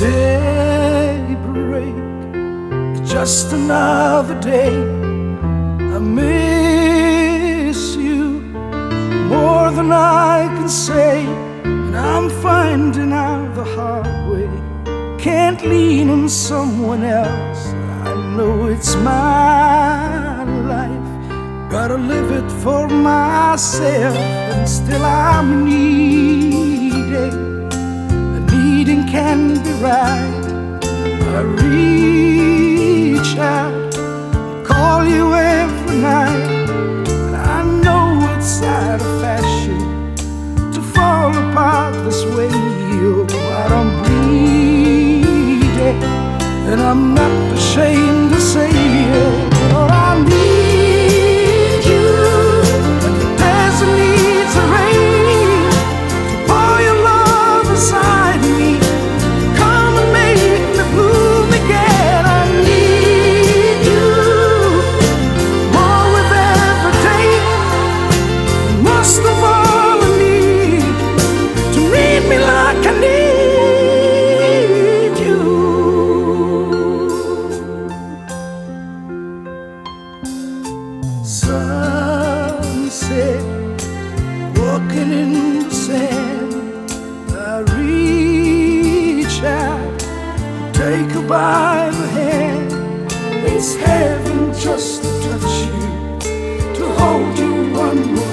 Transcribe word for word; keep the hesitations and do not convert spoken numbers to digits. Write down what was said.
daybreak, it's just another day. I miss you more than I can say, and I'm finding out the hard way. Can't lean on someone else, I know it's my life. Gotta live it for myself, and still I'm needing. Needing can be right. I reach out, call you every night, and I know it's out of fashion to fall apart this way. Oh, but I'm bleeding, and I'm not ashamed to say it. Oh, I need you like the desert needs the rain to pour your love inside me. Come and make me bloom again. I need you more with every day. Most of all, I need to need me like I need you. Sunset, walking in the sand, I reach out, take her by the hand. It's heaven just to touch you, to hold you one more